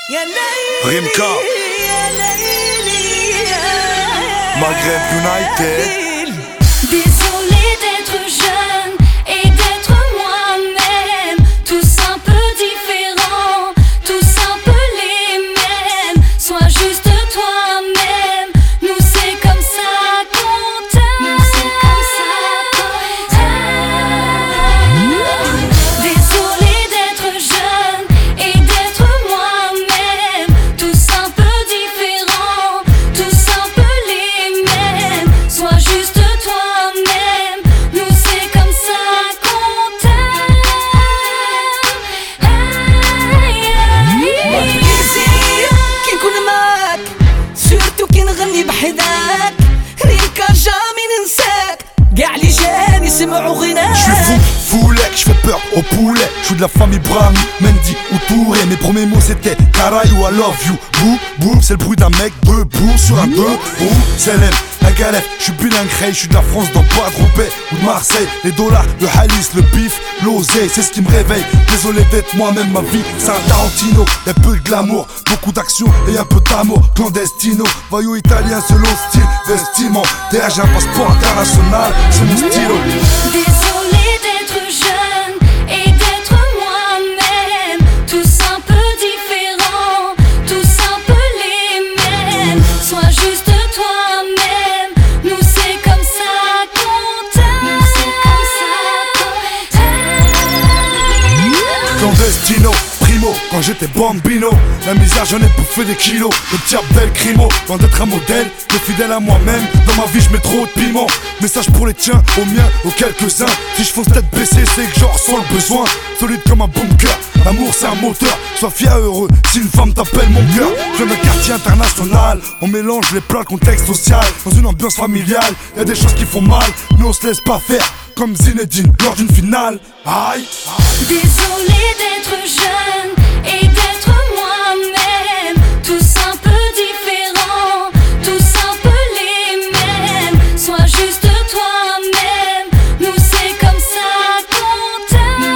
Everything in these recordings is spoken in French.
Rimka, Maghreb United. Désolé d'être jeune et d'être moi-même, tous un peu différents, tous un peu les mêmes. Sois juste toi-même, nous c'est comme ça qu'on t'aime. Désolé d'être jeune et d'être moi-même, tous un peu différents, tous un peu les mêmes. Sois juste toi-même, nous c'est comme ça qu'on t'aime. كيزير كي نكون معاك سورتو كي نغني بحداك ريكا جامي ننساك قاع لي جاني يسمعوا غناك. J'suis fou, foulec, j'fais peur au poulet. J'suis de la famille Brahmi, Mendy ou Touré. Mes premiers mots c'était Caray ou I love you. Bou, bou, c'est le bruit d'un mec debout sur un deux roues. Célèbre, la galette, j'suis bilingue, j'suis de la France dans pas de Roubaix ou de Marseille. Les dollars, le halis, le bif, l'oseille, c'est ce qui me réveille. Désolé d'être moi-même, ma vie, c'est un Tarantino. Y'a peu de glamour, beaucoup d'action et un peu d'amour. Clandestino, voyou italien, selon style, vestiment. Derrière j'ai un passeport international, c'est mon stylo. Désolé d'être jeune et d'être moi-même, tous un peu différents, tous un peu les mêmes. Sois juste toi-même, nous c'est comme ça qu'on t'aime. Clandestino, primo, quand j'étais bambino. La misère j'en ai bouffé des kilos. Le petit Abdel Crimo, loin d'être un modèle, mais fidèle à moi-même. Dans ma vie j'mets trop de piment. Message pour les tiens, aux miens, aux quelques-uns. Si je fonce tête baissée, c'est que j'en ressens le besoin. Solide comme un bunker, l'amour c'est un moteur. Sois fier heureux, si une femme t'appelle mon cœur. Je veux un quartier international, on mélange les plats, le contexte social. Dans une ambiance familiale, y'a des choses qui font mal, mais on se laisse pas faire. Comme Zinedine lors d'une finale. Aïe. Désolé d'être jeune et d'être moi-même, tous un peu différents, tous un peu les mêmes. Sois juste toi-même, nous c'est comme ça qu'on t'aime.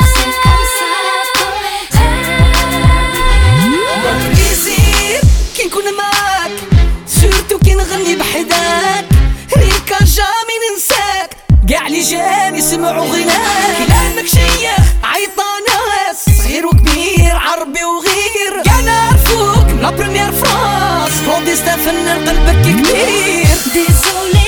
كيزير كي نكون معاك سورتو كي نغني بحداك ريكا جامي ننساك قاع لي جاني يسمعوا غناك. لانك شيخ عيطا ناس صغير وكبير عربي وغير قاع نعرفوك من لا بروميير فراس كلونديستان فنان قلبك كبير. Désolé